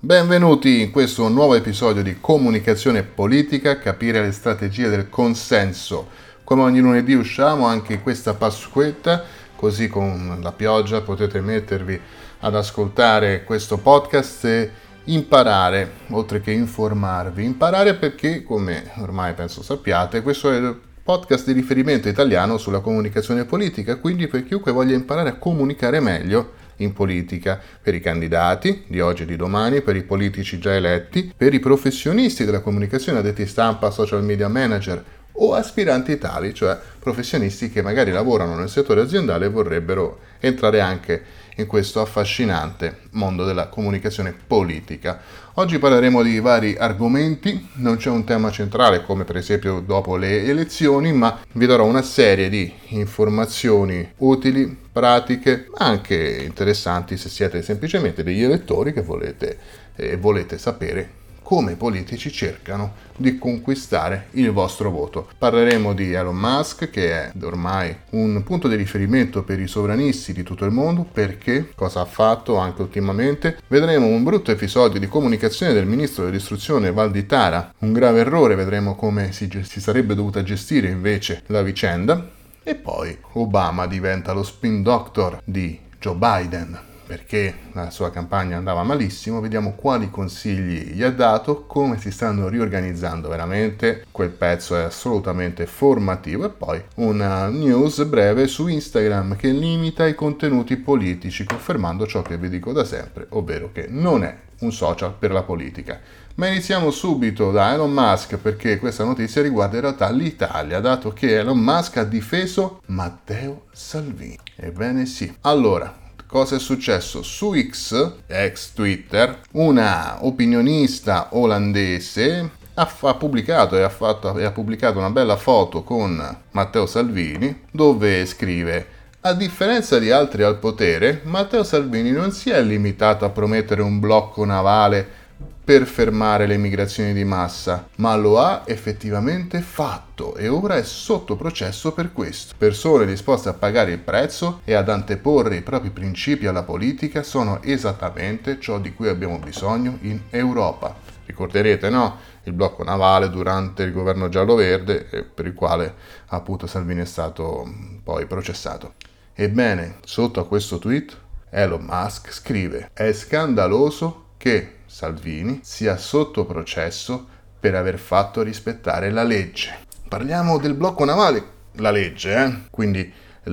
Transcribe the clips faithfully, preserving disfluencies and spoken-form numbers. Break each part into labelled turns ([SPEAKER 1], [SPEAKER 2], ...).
[SPEAKER 1] Benvenuti in questo nuovo episodio di Comunicazione Politica, capire le strategie del consenso. Come ogni lunedì usciamo anche in questa Pasquetta, così con la pioggia potete mettervi ad ascoltare questo podcast e imparare, oltre che informarvi. Imparare perché, come ormai penso sappiate, questo è il podcast di riferimento italiano sulla comunicazione politica, quindi per chiunque voglia imparare a comunicare meglio in politica, per i candidati di oggi e di domani, per i politici già eletti, per i professionisti della comunicazione, addetti stampa, social media manager o aspiranti tali, cioè professionisti che magari lavorano nel settore aziendale e vorrebbero entrare anche in questo affascinante mondo della comunicazione politica. Oggi parleremo di vari argomenti, non c'è un tema centrale come per esempio dopo le elezioni, ma vi darò una serie di informazioni utili, pratiche, ma anche interessanti se siete semplicemente degli elettori che volete e eh, volete sapere come i politici cercano di conquistare il vostro voto. Parleremo di Elon Musk, che è ormai un punto di riferimento per i sovranisti di tutto il mondo, perché, cosa ha fatto anche ultimamente. Vedremo un brutto episodio di comunicazione del ministro dell'istruzione Valditara, un grave errore, vedremo come si, si sarebbe dovuta gestire invece la vicenda. E poi Obama diventa lo spin doctor di Joe Biden, perché la sua campagna andava malissimo. Vediamo quali consigli gli ha dato, come si stanno riorganizzando veramente, quel pezzo è assolutamente formativo. E poi una news breve su Instagram che limita i contenuti politici, confermando ciò che vi dico da sempre, ovvero che non è un social per la politica. Ma iniziamo subito da Elon Musk, perché questa notizia riguarda in realtà l'Italia, dato che Elon Musk ha difeso Matteo Salvini. Ebbene sì. Allora, cosa è successo? Su X, ex Twitter, una opinionista olandese ha, ha pubblicato e ha, fatto, e ha pubblicato una bella foto con Matteo Salvini, dove scrive: a differenza di altri al potere, Matteo Salvini non si è limitato a promettere un blocco navale per fermare le migrazioni di massa, ma lo ha effettivamente fatto e ora è sotto processo per questo. Persone disposte a pagare il prezzo e ad anteporre i propri principi alla politica sono esattamente ciò di cui abbiamo bisogno in Europa. Ricorderete, no? Il blocco navale durante il governo giallo-verde, per il quale appunto Salvini è stato poi processato. Ebbene, sotto a questo tweet Elon Musk scrive: è scandaloso che Salvini sia sotto processo per aver fatto rispettare la legge. Parliamo del blocco navale, la legge, eh? Quindi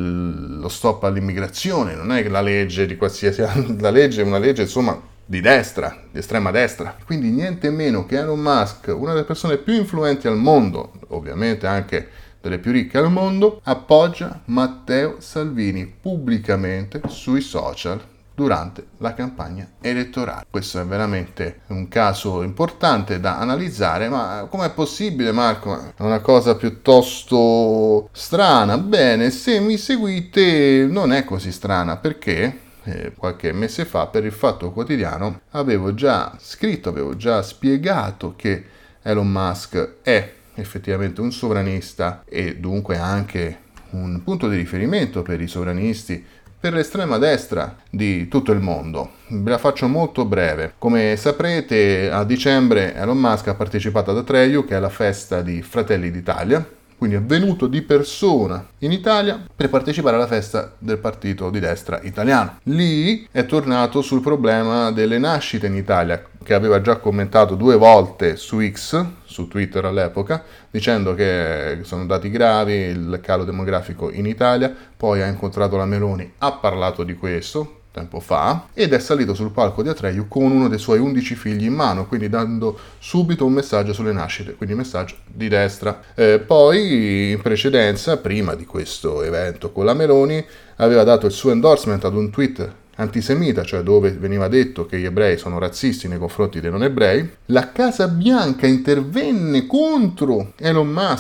[SPEAKER 1] lo stop all'immigrazione, non è la legge di qualsiasi, la legge è una legge insomma di destra, di estrema destra. Quindi niente meno che Elon Musk, una delle persone più influenti al mondo, ovviamente anche delle più ricche al mondo, appoggia Matteo Salvini pubblicamente sui social durante la campagna elettorale. Questo è veramente un caso importante da analizzare. Ma com'è possibile, Marco? È una cosa piuttosto strana. Bene, se mi seguite non è così strana, perché eh, qualche mese fa per il Fatto Quotidiano avevo già scritto, avevo già spiegato che Elon Musk è effettivamente un sovranista e dunque anche un punto di riferimento per i sovranisti, per l'estrema destra di tutto il mondo. Ve la faccio molto breve. Come saprete, a dicembre Elon Musk ha partecipato ad Atreju, che è la festa di Fratelli d'Italia, quindi è venuto di persona in Italia per partecipare alla festa del partito di destra italiano. Lì è tornato sul problema delle nascite in Italia, che aveva già commentato due volte su X, su Twitter all'epoca, dicendo che sono dati gravi, il calo demografico in Italia. Poi ha incontrato la Meloni, ha parlato di questo tempo fa ed è salito sul palco di Atreju con uno dei suoi undici figli in mano, quindi dando subito un messaggio sulle nascite, quindi messaggio di destra. Eh, poi in precedenza, prima di questo evento con la Meloni, aveva dato il suo endorsement ad un tweet antisemita, cioè dove veniva detto che gli ebrei sono razzisti nei confronti dei non ebrei. La Casa Bianca intervenne contro Elon Musk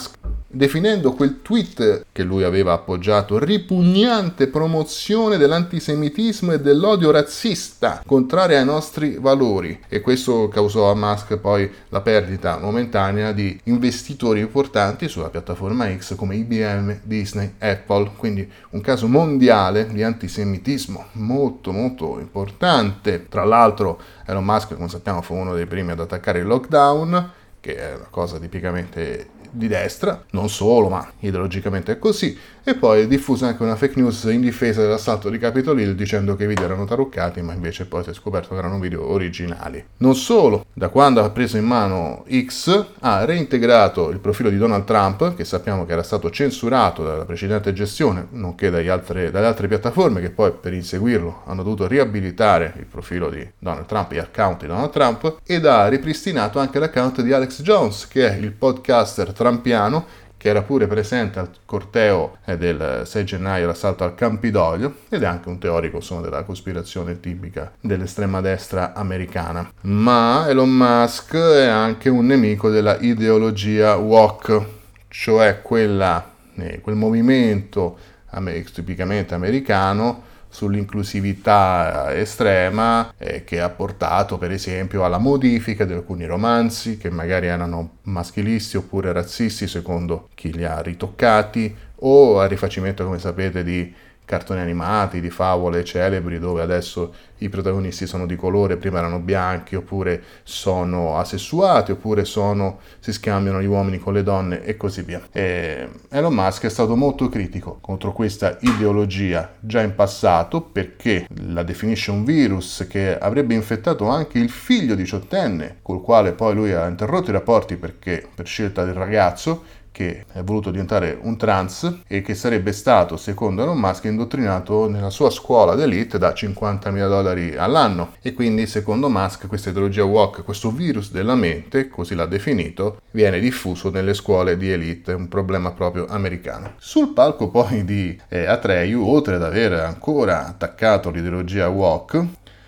[SPEAKER 1] definendo quel tweet che lui aveva appoggiato ripugnante promozione dell'antisemitismo e dell'odio razzista, contraria ai nostri valori. E questo causò a Musk poi la perdita momentanea di investitori importanti sulla piattaforma X come I B M, Disney, Apple, quindi un caso mondiale di antisemitismo molto molto importante. Tra l'altro Elon Musk, come sappiamo, fu uno dei primi ad attaccare il lockdown, che è una cosa tipicamente di destra, non solo, ma ideologicamente è così, e poi diffusa anche una fake news in difesa dell'assalto di Capitol Hill dicendo che i video erano taroccati, ma invece poi si è scoperto che erano video originali. Non solo, da quando ha preso in mano X ha reintegrato il profilo di Donald Trump, che sappiamo che era stato censurato dalla precedente gestione, nonché dagli altre, dalle altre piattaforme che poi per inseguirlo hanno dovuto riabilitare il profilo di Donald Trump, gli account di Donald Trump, ed ha ripristinato anche l'account di Alex Jones, che è il podcaster trumpiano che era pure presente al corteo del sei gennaio, l'assalto al Campidoglio, ed è anche un teorico, insomma, della cospirazione tipica dell'estrema destra americana. Ma Elon Musk è anche un nemico della ideologia woke, cioè quella, eh, quel movimento tipicamente americano sull'inclusività estrema eh, che ha portato per esempio alla modifica di alcuni romanzi che magari erano maschilisti oppure razzisti secondo chi li ha ritoccati, o al rifacimento, come sapete, di cartoni animati, di favole celebri dove adesso i protagonisti sono di colore, prima erano bianchi, oppure sono asessuati, oppure sono, si scambiano gli uomini con le donne e così via. E Elon Musk è stato molto critico contro questa ideologia già in passato, perché la definisce un virus che avrebbe infettato anche il figlio diciottenne, col quale poi lui ha interrotto i rapporti perché per scelta del ragazzo, che è voluto diventare un trans e che sarebbe stato, secondo Elon Musk, indottrinato nella sua scuola d'elite da cinquantamila dollari all'anno. E quindi, secondo Musk, questa ideologia woke, questo virus della mente, così l'ha definito, viene diffuso nelle scuole di elite, un problema proprio americano. Sul palco poi di eh, Atreyu, oltre ad aver ancora attaccato l'ideologia woke,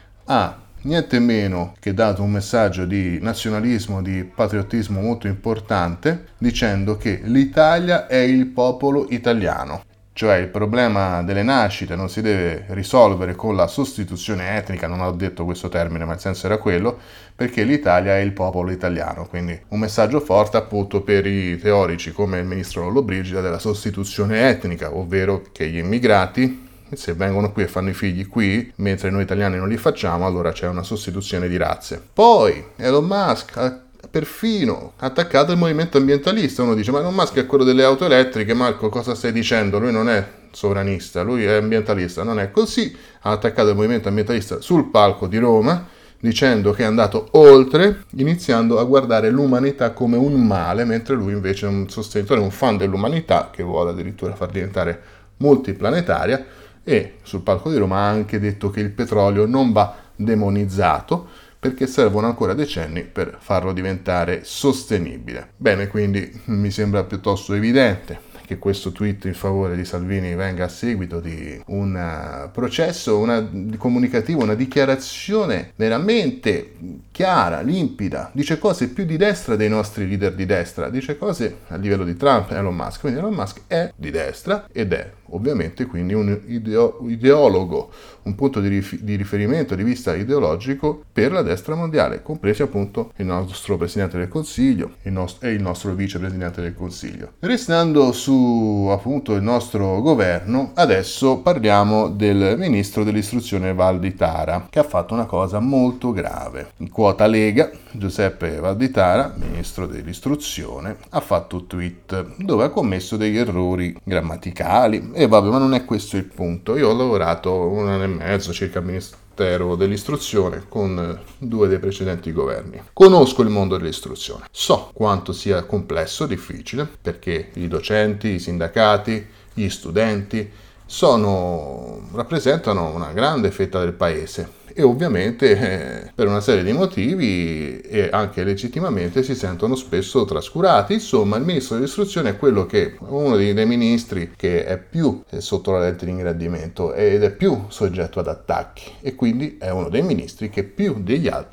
[SPEAKER 1] ha niente meno che dato un messaggio di nazionalismo, di patriottismo molto importante, dicendo che l'Italia è il popolo italiano. Cioè il problema delle nascite non si deve risolvere con la sostituzione etnica, non ho detto questo termine ma il senso era quello, perché l'Italia è il popolo italiano. Quindi un messaggio forte appunto per i teorici come il ministro Lollobrigida della sostituzione etnica, ovvero che gli immigrati, se vengono qui e fanno i figli qui, mentre noi italiani non li facciamo, allora c'è una sostituzione di razze. Poi Elon Musk ha perfino attaccato il movimento ambientalista. Uno dice, ma Elon Musk è quello delle auto elettriche, Marco, cosa stai dicendo? Lui non è sovranista, lui è ambientalista. Non è così. Ha attaccato il movimento ambientalista sul palco di Roma, dicendo che è andato oltre, iniziando a guardare l'umanità come un male, mentre lui invece è un sostenitore, un fan dell'umanità, che vuole addirittura far diventare multiplanetaria. E sul palco di Roma ha anche detto che il petrolio non va demonizzato perché servono ancora decenni per farlo diventare sostenibile. Bene, quindi mi sembra piuttosto evidente che questo tweet in favore di Salvini venga a seguito di un processo una, comunicativo, una dichiarazione veramente chiara, limpida, dice cose più di destra dei nostri leader di destra, dice cose a livello di Trump e Elon Musk. Quindi Elon Musk è di destra ed è ovviamente quindi un ideo- ideologo, un punto di, rif- di riferimento di vista ideologico per la destra mondiale, compresi appunto il nostro Presidente del Consiglio il nost- e il nostro Vicepresidente del Consiglio. Restando su appunto il nostro governo, adesso parliamo del Ministro dell'Istruzione Valditara, che ha fatto una cosa molto grave. In quota Lega, Giuseppe Valditara, Ministro dell'Istruzione, ha fatto un tweet dove ha commesso degli errori grammaticali. E vabbè, ma non è questo il punto. Io ho lavorato un anno e mezzo circa al Ministero dell'Istruzione con due dei precedenti governi. Conosco il mondo dell'istruzione. So quanto sia complesso, difficile, perché i docenti, i sindacati, gli studenti sono, rappresentano una grande fetta del paese. E ovviamente eh, per una serie di motivi e anche legittimamente si sentono spesso trascurati. Insomma, il ministro dell'istruzione è quello che uno dei, dei ministri che è più eh, sotto la lente di ingrandimento ed è più soggetto ad attacchi, e quindi è uno dei ministri che più degli altri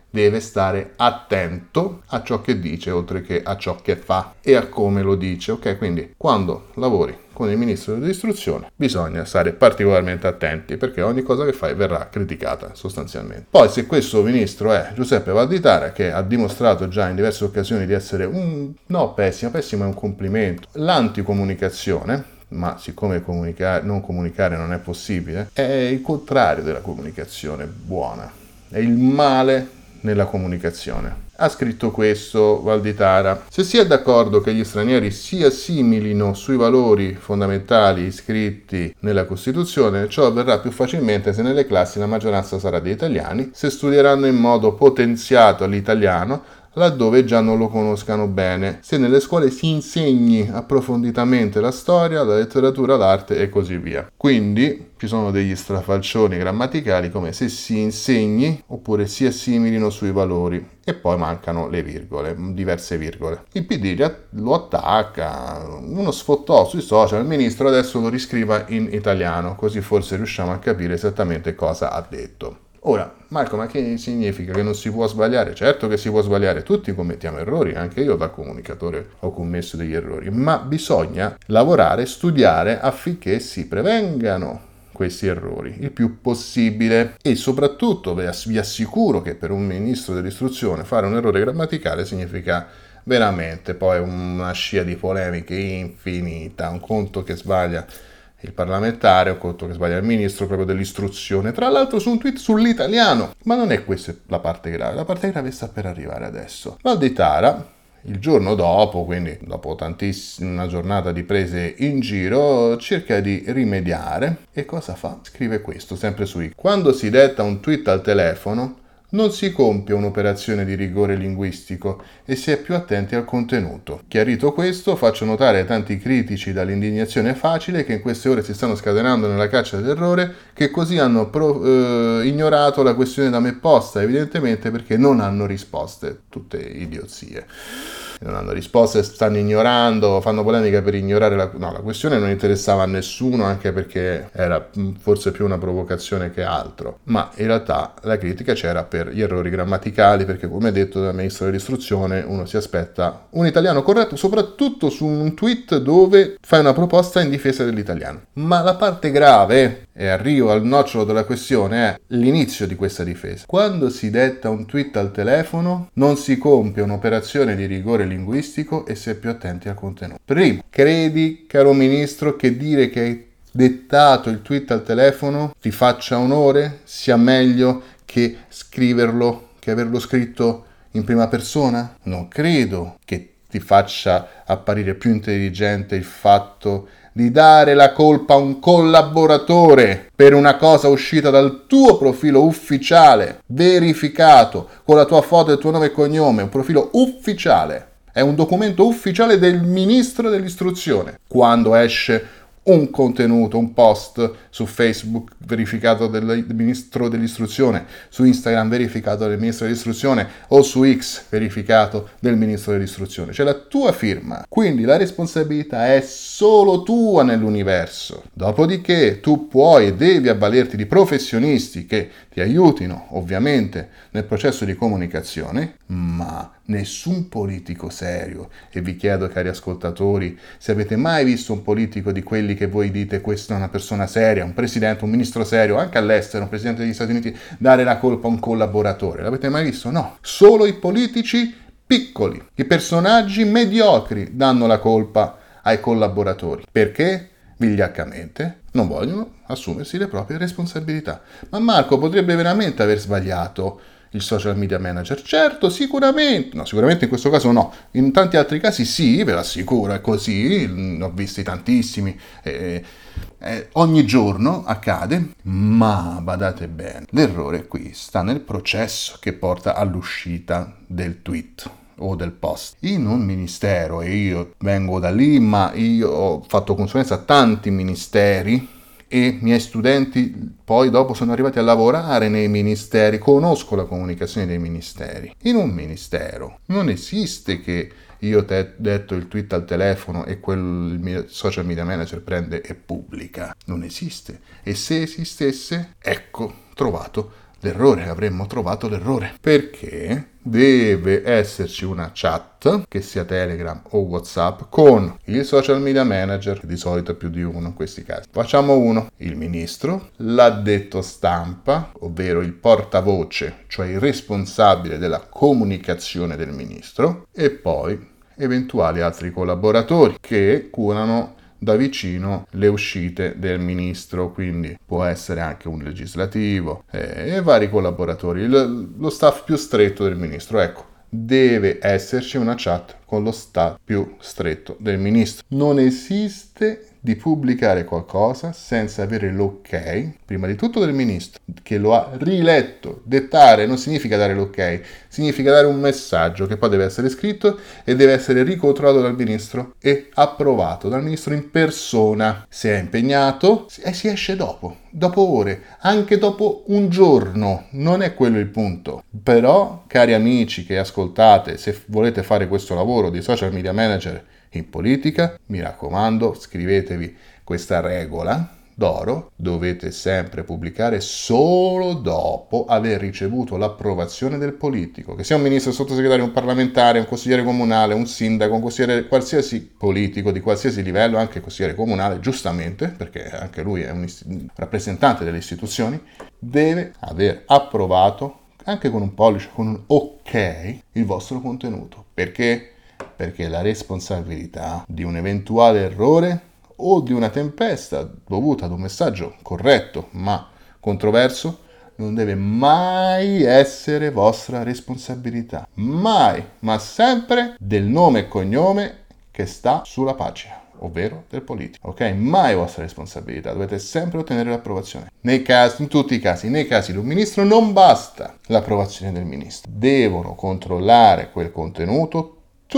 [SPEAKER 1] deve stare attento a ciò che dice oltre che a ciò che fa e a come lo dice, ok? Quindi quando lavori con il ministro dell'istruzione bisogna stare particolarmente attenti perché ogni cosa che fai verrà criticata sostanzialmente. Poi se questo ministro è Giuseppe Valditara, che ha dimostrato già in diverse occasioni di essere un no pessimo, pessimo è un complimento, l'anticomunicazione, ma siccome comunicare, non comunicare non è possibile, è il contrario della comunicazione buona, è il male nella comunicazione. Ha scritto questo Valditara: se si è d'accordo che gli stranieri si assimilino sui valori fondamentali iscritti nella Costituzione, ciò avverrà più facilmente se nelle classi la maggioranza sarà di italiani, se studieranno in modo potenziato l'italiano laddove già non lo conoscano bene, se nelle scuole si insegni approfonditamente la storia, la letteratura, l'arte e così via. Quindi ci sono degli strafalcioni grammaticali come se si insegni oppure si assimilino sui valori e poi mancano le virgole, diverse virgole. Il P D lo attacca, uno sfottò sui social, il ministro adesso lo riscriva in italiano, così forse riusciamo a capire esattamente cosa ha detto. Ora, Marco, ma che significa? Che non si può sbagliare? Certo che si può sbagliare, tutti commettiamo errori, anche io da comunicatore ho commesso degli errori, ma bisogna lavorare, studiare affinché si prevengano questi errori il più possibile e soprattutto vi assicuro che per un ministro dell'istruzione fare un errore grammaticale significa veramente poi una scia di polemiche infinita, un conto che sbaglia il parlamentare, un conto che sbaglia il ministro proprio dell'istruzione, tra l'altro su un tweet sull'italiano. Ma non è questa la parte grave, la parte grave sta per arrivare adesso. Valditara, il giorno dopo, quindi dopo tantissima una giornata di prese in giro, cerca di rimediare e cosa fa? Scrive questo, sempre su X. Quando si detta un tweet al telefono non si compie un'operazione di rigore linguistico e si è più attenti al contenuto. Chiarito questo, faccio notare ai tanti critici dall'indignazione facile che in queste ore si stanno scatenando nella caccia dell'errore, che così hanno pro, eh, ignorato la questione da me posta, evidentemente perché non hanno risposte. Tutte idiozie. Non hanno risposte, stanno ignorando, fanno polemica per ignorare la... No, la questione non interessava a nessuno, anche perché era forse più una provocazione che altro. Ma in realtà la critica c'era per gli errori grammaticali, perché come detto dal ministro dell'istruzione, uno si aspetta un italiano corretto, soprattutto su un tweet dove fai una proposta in difesa dell'italiano. Ma la parte grave, e arrivo al nocciolo della questione, è l'inizio di questa difesa. Quando si detta un tweet al telefono, non si compie un'operazione di rigore linguistico e si è più attenti al contenuto. Primo, credi, caro ministro, che dire che hai dettato il tweet al telefono ti faccia onore, sia meglio che scriverlo, che averlo scritto in prima persona? Non credo che ti faccia apparire più intelligente il fatto di dare la colpa a un collaboratore per una cosa uscita dal tuo profilo ufficiale, verificato, con la tua foto e il tuo nome e cognome, un profilo ufficiale. È un documento ufficiale del ministro dell'istruzione. Quando esce un contenuto, un post su Facebook verificato del ministro dell'istruzione, su Instagram verificato del ministro dell'istruzione o su X verificato del ministro dell'istruzione. C'è la tua firma, quindi la responsabilità è solo tua nell'universo. Dopodiché tu puoi e devi avvalerti di professionisti che ti aiutino ovviamente nel processo di comunicazione, ma nessun politico serio, e vi chiedo cari ascoltatori, se avete mai visto un politico di quelli che voi dite questa è una persona seria, un presidente, un ministro serio, anche all'estero, un presidente degli Stati Uniti, dare la colpa a un collaboratore, l'avete mai visto? No, solo i politici piccoli, i personaggi mediocri danno la colpa ai collaboratori, perché vigliaccamente non vogliono assumersi le proprie responsabilità. Ma Marco potrebbe veramente aver sbagliato il social media manager? Certo, sicuramente, no, sicuramente in questo caso no, in tanti altri casi sì, ve l'assicuro, è così, ne ho visti tantissimi, eh, eh, ogni giorno accade, ma badate bene, l'errore qui sta nel processo che porta all'uscita del tweet o del post. In un ministero, e io vengo da lì, ma io ho fatto consulenza a tanti ministeri, e i miei studenti poi dopo sono arrivati a lavorare nei ministeri, conosco la comunicazione dei ministeri. In un ministero non esiste che io ti ho detto il tweet al telefono e quel il social media manager prende e pubblica. Non esiste. E se esistesse, ecco, trovato l'errore, avremmo trovato l'errore. Perché deve esserci una chat, che sia Telegram o WhatsApp, con il social media manager, che di solito è più di uno in questi casi. Facciamo uno, il ministro, l'addetto stampa, ovvero il portavoce, cioè il responsabile della comunicazione del ministro, e poi eventuali altri collaboratori che curano da vicino le uscite del ministro, quindi può essere anche un legislativo eh, e vari collaboratori, lo, lo staff più stretto del ministro. Ecco, deve esserci una chat con lo staff più stretto del ministro. Non esiste di pubblicare qualcosa senza avere l'ok, prima di tutto del ministro, che lo ha riletto. Dettare non significa dare l'ok, significa dare un messaggio che poi deve essere scritto e deve essere ricontrollato dal ministro e approvato dal ministro in persona. Se è impegnato, e si esce dopo, dopo ore, anche dopo un giorno, non è quello il punto. Però, cari amici che ascoltate, se volete fare questo lavoro di social media manager in politica, mi raccomando, scrivetevi questa regola d'oro: dovete sempre pubblicare solo dopo aver ricevuto l'approvazione del politico, che sia un ministro, un sottosegretario, un parlamentare, un consigliere comunale, un sindaco, un consigliere, qualsiasi politico di qualsiasi livello, anche consigliere comunale, giustamente, perché anche lui è un, ist- un rappresentante delle istituzioni, deve aver approvato, anche con un pollice, con un ok, il vostro contenuto. Perché? Perché la responsabilità di un eventuale errore o di una tempesta dovuta ad un messaggio corretto ma controverso non deve mai essere vostra responsabilità. Mai, ma sempre del nome e cognome che sta sulla pagina, ovvero del politico. Ok? Mai vostra responsabilità, dovete sempre ottenere l'approvazione. Nei casi, in tutti i casi, nei casi di un ministro non basta l'approvazione del ministro. Devono controllare quel contenuto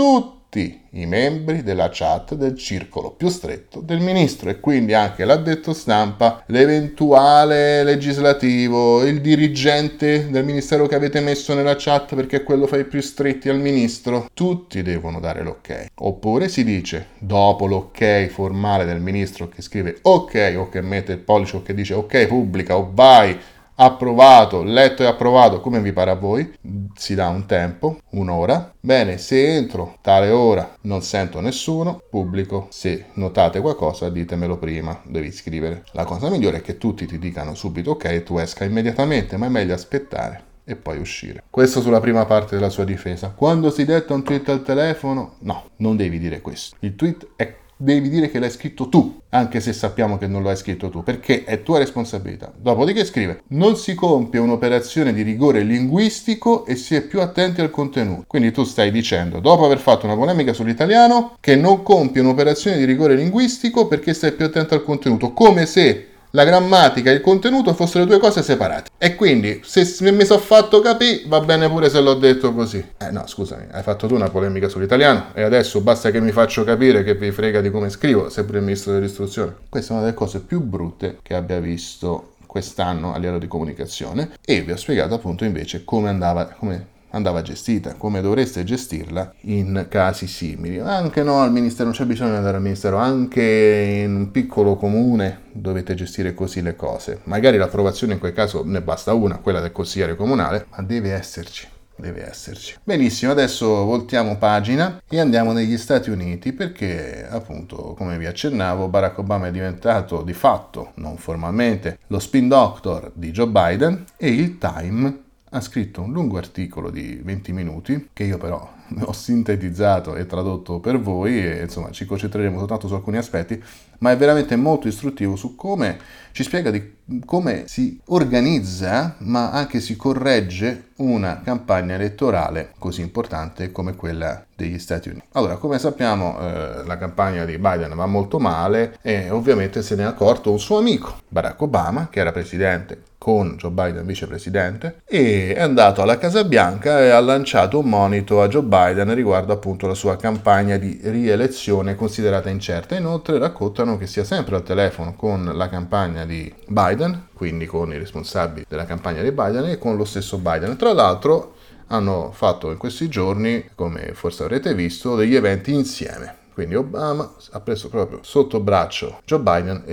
[SPEAKER 1] tutti i membri della chat del circolo più stretto del ministro, e quindi anche l'addetto stampa, l'eventuale legislativo, il dirigente del ministero che avete messo nella chat perché quello fa i più stretti al ministro. Tutti devono dare l'ok. Oppure si dice, dopo l'ok formale del ministro che scrive ok o che mette il pollice o che dice ok, pubblica o vai, approvato, letto e approvato, come vi pare a voi, si dà un tempo, un'ora. Bene, se entro tale ora non sento nessuno, pubblico. Se notate qualcosa, ditemelo prima, devi scrivere. La cosa migliore è che tutti ti dicano subito ok e tu esca immediatamente, ma è meglio aspettare e poi uscire. Questo sulla prima parte della sua difesa. Quando si detta un tweet al telefono, no, non devi dire questo. Il tweet è devi dire che l'hai scritto tu, anche se sappiamo che non lo hai scritto tu, perché è tua responsabilità. Dopodiché scrive: non si compie un'operazione di rigore linguistico e si è più attenti al contenuto. Quindi tu stai dicendo, dopo aver fatto una polemica sull'italiano, che non compie un'operazione di rigore linguistico perché stai più attento al contenuto, come se la grammatica e il contenuto fossero due cose separate. E quindi, se mi sono fatto capire, va bene pure se l'ho detto così. Eh no, scusami, hai fatto tu una polemica sull'italiano e adesso basta che mi faccio capire che vi frega di come scrivo, sempre il ministro dell'istruzione. Questa è una delle cose più brutte che abbia visto quest'anno a livello di comunicazione, e vi ho spiegato appunto invece come andava, come andava gestita, come dovreste gestirla in casi simili. Anche no, al ministero non c'è bisogno di andare al ministero, anche in un piccolo comune dovete gestire così le cose. Magari l'approvazione in quel caso ne basta una, quella del consigliere comunale, ma deve esserci. Deve esserci. Benissimo, adesso voltiamo pagina e andiamo negli Stati Uniti, perché appunto, come vi accennavo, Barack Obama è diventato di fatto, non formalmente, lo spin doctor di Joe Biden, e il Time ha scritto un lungo articolo di venti minuti che io però ho sintetizzato e tradotto per voi, e insomma ci concentreremo soltanto su alcuni aspetti, ma è veramente molto istruttivo su come ci spiega di come si organizza, ma anche si corregge una campagna elettorale così importante come quella degli Stati Uniti. Allora, come sappiamo, eh, la campagna di Biden va molto male e ovviamente se ne è accorto un suo amico, Barack Obama, che era presidente con Joe Biden vicepresidente, e è andato alla Casa Bianca e ha lanciato un monito a Joe Biden riguardo appunto la sua campagna di rielezione considerata incerta. Inoltre raccontano che sia sempre al telefono con la campagna di Biden, quindi con i responsabili della campagna di Biden e con lo stesso Biden. Tra l'altro hanno fatto in questi giorni, come forse avrete visto, degli eventi insieme. Quindi Obama ha preso proprio sotto braccio Joe Biden e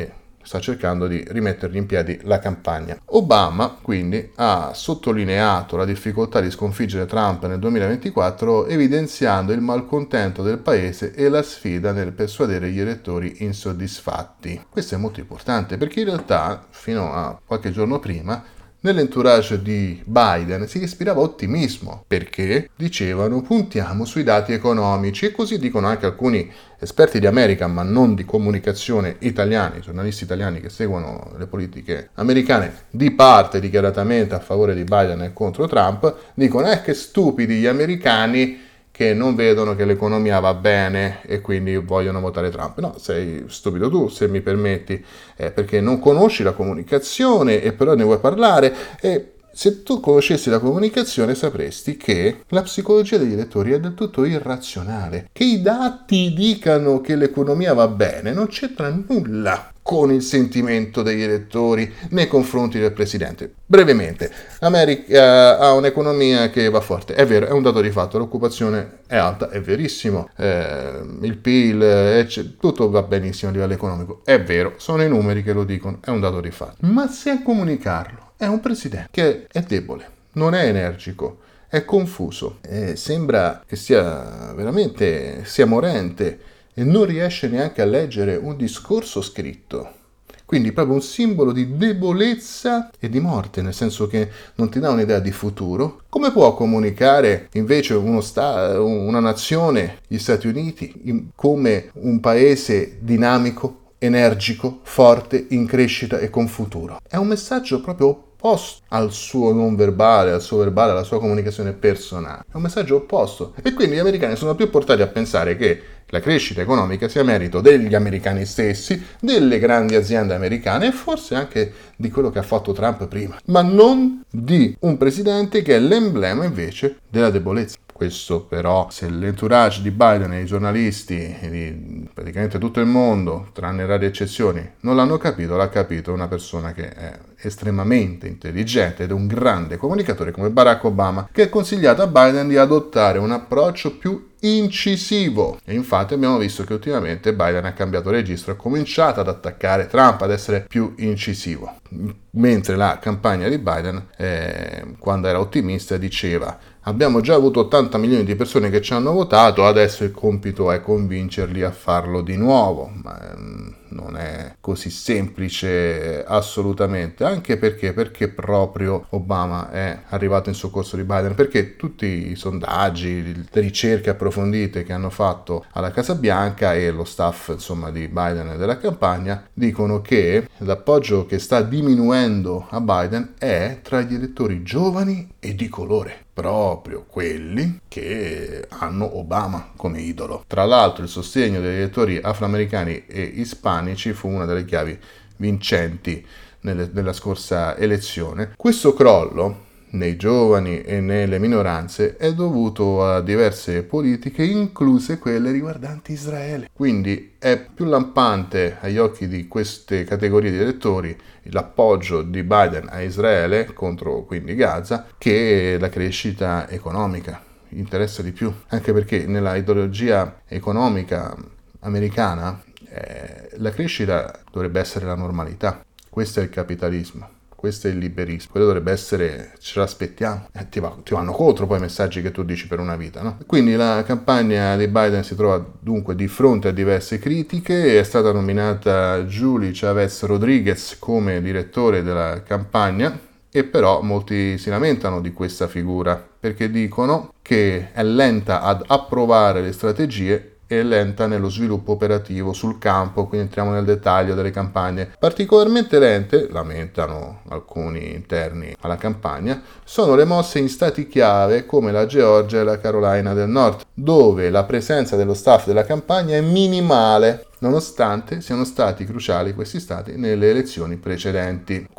[SPEAKER 1] sta cercando di rimettergli in piedi la campagna. Obama quindi ha sottolineato la difficoltà di sconfiggere Trump nel duemilaventiquattro, evidenziando il malcontento del paese e la sfida nel persuadere gli elettori insoddisfatti. Questo è molto importante perché in realtà fino a qualche giorno prima nell'entourage di Biden si respirava ottimismo perché dicevano puntiamo sui dati economici, e così dicono anche alcuni esperti di America ma non di comunicazione italiani, giornalisti italiani che seguono le politiche americane di parte dichiaratamente a favore di Biden e contro Trump, dicono eh che stupidi gli americani che non vedono che l'economia va bene e quindi vogliono votare Trump. No, sei stupido tu, se mi permetti, eh, perché non conosci la comunicazione e però ne vuoi parlare. E se tu conoscessi la comunicazione sapresti che la psicologia degli elettori è del tutto irrazionale. Che i dati dicano che l'economia va bene non c'entra nulla con il sentimento degli elettori nei confronti del presidente. Brevemente, l'America ha un'economia che va forte, è vero, è un dato di fatto, l'occupazione è alta, è verissimo, eh, il P I L, eccetera, tutto va benissimo a livello economico, è vero, sono i numeri che lo dicono, è un dato di fatto. Ma se a comunicarlo è un presidente che è debole, non è energico, è confuso, eh, sembra che sia veramente, sia morente, e non riesce neanche a leggere un discorso scritto. Quindi proprio un simbolo di debolezza e di morte, nel senso che non ti dà un'idea di futuro. Come può comunicare invece uno sta- una nazione, gli Stati Uniti, come un paese dinamico, energico, forte, in crescita e con futuro? È un messaggio proprio opposto al suo non verbale, al suo verbale, alla sua comunicazione personale. È un messaggio opposto. E quindi gli americani sono più portati a pensare che la crescita economica sia merito degli americani stessi, delle grandi aziende americane e forse anche di quello che ha fatto Trump prima, ma non di un presidente che è l'emblema invece della debolezza. Questo però, se l'entourage di Biden e i giornalisti di praticamente tutto il mondo, tranne rare eccezioni, non l'hanno capito, l'ha capito una persona che è estremamente intelligente ed è un grande comunicatore come Barack Obama, che ha consigliato a Biden di adottare un approccio più incisivo. E infatti abbiamo visto che ultimamente Biden ha cambiato registro, ha cominciato ad attaccare Trump, ad essere più incisivo. Mentre la campagna di Biden, eh, quando era ottimista, diceva abbiamo già avuto ottanta milioni di persone che ci hanno votato, adesso il compito è convincerli a farlo di nuovo. Ma ehm, non è così semplice assolutamente, anche perché perché proprio Obama è arrivato in soccorso di Biden, perché tutti i sondaggi, le ricerche approfondite che hanno fatto alla Casa Bianca e lo staff insomma di Biden e della campagna dicono che l'appoggio che sta diminuendo a Biden è tra gli elettori giovani e di colore, proprio quelli che hanno Obama come idolo. Tra l'altro il sostegno degli elettori afroamericani e ispanici fu una delle chiavi vincenti nelle, nella scorsa elezione. Questo crollo nei giovani e nelle minoranze è dovuto a diverse politiche, incluse quelle riguardanti Israele. Quindi è più lampante agli occhi di queste categorie di elettori l'appoggio di Biden a Israele contro quindi Gaza che la crescita economica. Interessa di più, anche perché nella ideologia economica americana eh, la crescita dovrebbe essere la normalità. Questo è il capitalismo. Questo è il liberismo, quello dovrebbe essere, ce l'aspettiamo, eh, ti, va, ti vanno contro poi i messaggi che tu dici per una vita, no? Quindi la campagna di Biden si trova dunque di fronte a diverse critiche, è stata nominata Julie Chavez Rodriguez come direttore della campagna e però molti si lamentano di questa figura perché dicono che è lenta ad approvare le strategie e lenta nello sviluppo operativo sul campo, quindi entriamo nel dettaglio delle campagne. Particolarmente lente, lamentano alcuni interni alla campagna, sono le mosse in stati chiave come la Georgia e la Carolina del Nord, dove la presenza dello staff della campagna è minimale, nonostante siano stati cruciali questi stati nelle elezioni precedenti.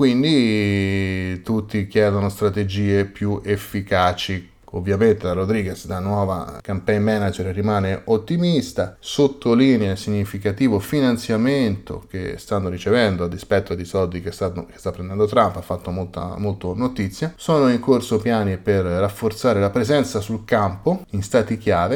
[SPEAKER 1] Quindi tutti chiedono strategie più efficaci. Ovviamente la Rodriguez, da nuova campaign manager, rimane ottimista, sottolinea il significativo finanziamento che stanno ricevendo a dispetto di soldi che sta, che sta prendendo Trump, ha fatto molta molto notizia. Sono in corso piani per rafforzare la presenza sul campo in stati chiave,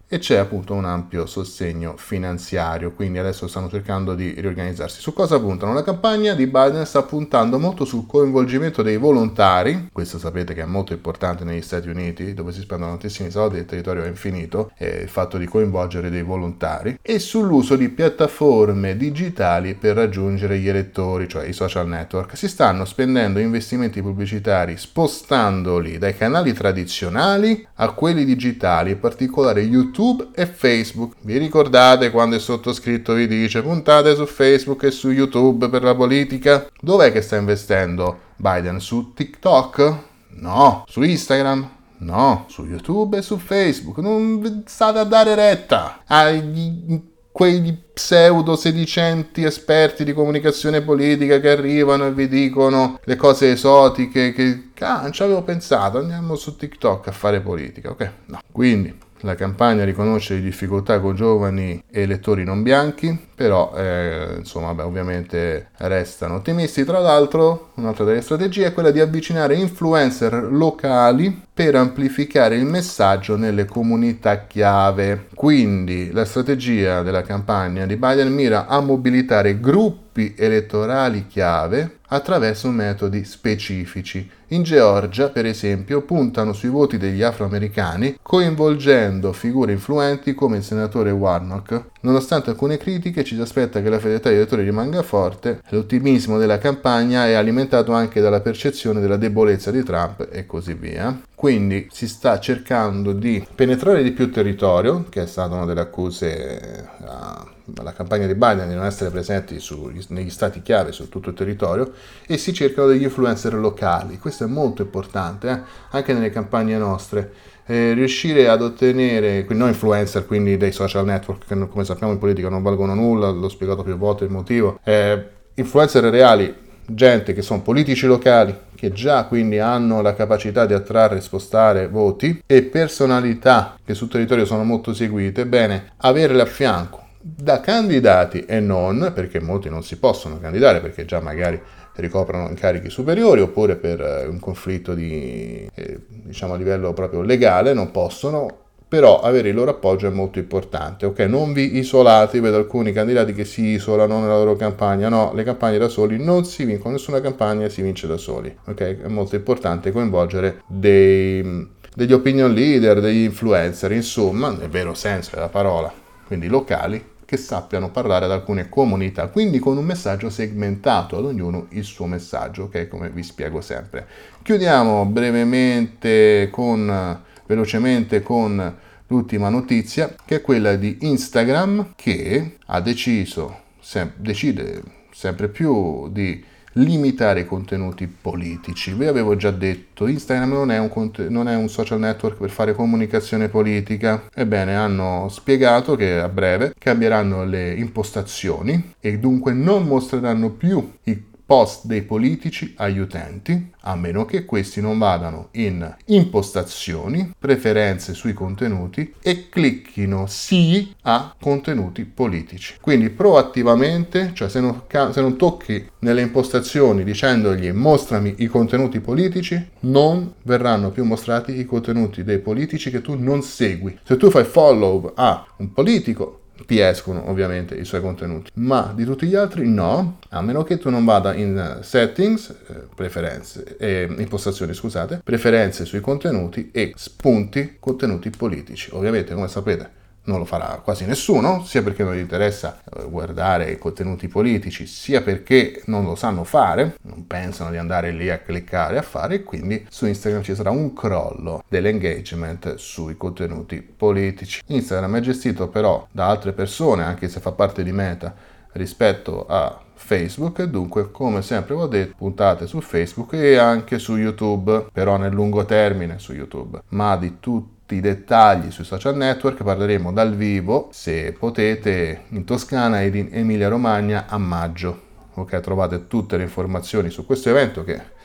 [SPEAKER 1] e c'è appunto un ampio sostegno finanziario, quindi adesso stanno cercando di riorganizzarsi. Su cosa puntano? La campagna di Biden sta puntando molto sul coinvolgimento dei volontari, questo sapete che è molto importante negli Stati Uniti, dove si spendono tantissimi soldi e il territorio è infinito, è il fatto di coinvolgere dei volontari, e sull'uso di piattaforme digitali per raggiungere gli elettori, cioè i social network. Si stanno spendendo investimenti pubblicitari spostandoli dai canali tradizionali a quelli digitali, in particolare YouTube e Facebook. Vi ricordate quando il sottoscritto vi dice puntate su Facebook e su YouTube per la politica? Dov'è che sta investendo Biden? Su TikTok? No. Su Instagram? No. Su YouTube e su Facebook. Non state a dare retta agli quei pseudo sedicenti esperti di comunicazione politica che arrivano e vi dicono le cose esotiche che ah, non ci avevo pensato, andiamo su TikTok a fare politica, ok? No. Quindi la campagna riconosce le difficoltà con giovani e elettori non bianchi, però eh, insomma beh, ovviamente restano ottimisti. Tra l'altro un'altra delle strategie è quella di avvicinare influencer locali per amplificare il messaggio nelle comunità chiave. Quindi la strategia della campagna di Biden mira a mobilitare gruppi elettorali chiave attraverso metodi specifici. In Georgia, per esempio, puntano sui voti degli afroamericani coinvolgendo figure influenti come il senatore Warnock. Nonostante alcune critiche, ci si aspetta che la fedeltà agli elettori rimanga forte. L'ottimismo della campagna è alimentato anche dalla percezione della debolezza di Trump e così via. Quindi si sta cercando di penetrare di più territorio, che è stata una delle accuse alla campagna di Biden di non essere presenti su, negli stati chiave su tutto il territorio, e si cercano degli influencer locali. Questo è molto importante, eh? Anche nelle campagne nostre. Eh, riuscire ad ottenere, non influencer, quindi dei social network che come sappiamo in politica non valgono nulla, l'ho spiegato più volte il motivo, eh, influencer reali, gente che sono politici locali, che già quindi hanno la capacità di attrarre e spostare voti, e personalità che sul territorio sono molto seguite, bene, averle a fianco da candidati e non, perché molti non si possono candidare perché già magari ricoprono incarichi superiori oppure per un conflitto di eh, diciamo a livello proprio legale non possono, però avere il loro appoggio è molto importante, ok? Non vi isolate, vedo alcuni candidati che si isolano nella loro campagna, no, le campagne da soli non si vincono, nessuna campagna si vince da soli, ok? È molto importante coinvolgere dei, degli opinion leader, degli influencer, insomma, nel vero senso della parola, quindi locali, che sappiano parlare ad alcune comunità, quindi con un messaggio segmentato, ad ognuno il suo messaggio, ok? Come vi spiego sempre. Chiudiamo brevemente con, velocemente con l'ultima notizia, che è quella di Instagram, che ha deciso, sem- decide sempre più di limitare i contenuti politici. Vi avevo già detto, Instagram non è, un cont- non è un social network per fare comunicazione politica. Ebbene, hanno spiegato che a breve cambieranno le impostazioni e dunque non mostreranno più i post dei politici agli utenti, a meno che questi non vadano in impostazioni, preferenze sui contenuti e clicchino sì a contenuti politici. Quindi proattivamente, cioè se non, se non tocchi nelle impostazioni dicendogli mostrami i contenuti politici, non verranno più mostrati i contenuti dei politici che tu non segui. Se tu fai follow a un politico, ti escono ovviamente i suoi contenuti, ma di tutti gli altri no, a meno che tu non vada in settings, eh, preferenze, eh, impostazioni scusate, preferenze sui contenuti e spunti contenuti politici. Ovviamente, come sapete, non lo farà quasi nessuno, sia perché non gli interessa guardare i contenuti politici, sia perché non lo sanno fare, non pensano di andare lì a cliccare a fare, e quindi su Instagram ci sarà un crollo dell'engagement sui contenuti politici. Instagram è gestito però da altre persone, anche se fa parte di Meta, rispetto a Facebook, e dunque come sempre vi ho detto puntate su Facebook e anche su YouTube, però nel lungo termine su YouTube, ma di tutti i dettagli sui social network parleremo dal vivo, se potete, in Toscana ed in Emilia Romagna a maggio. Ok, trovate tutte le informazioni su questo evento che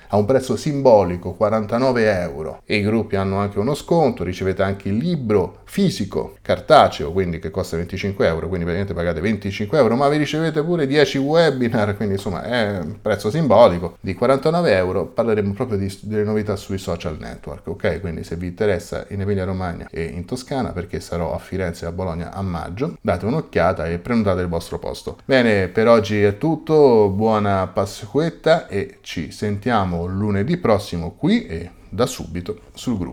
[SPEAKER 1] a un prezzo simbolico, quarantanove euro. E i gruppi hanno anche uno sconto, ricevete anche il libro fisico, cartaceo, quindi che costa venticinque euro, quindi praticamente pagate venticinque euro, ma vi ricevete pure dieci webinar, quindi insomma è un prezzo simbolico di quarantanove euro. Parleremo proprio di, delle novità sui social network, ok? Quindi se vi interessa in Emilia Romagna e in Toscana, perché sarò a Firenze e a Bologna a maggio, date un'occhiata e prenotate il vostro posto. Bene, per oggi è tutto, buona Pasquetta e ci sentiamo lunedì prossimo qui e da subito sul gruppo.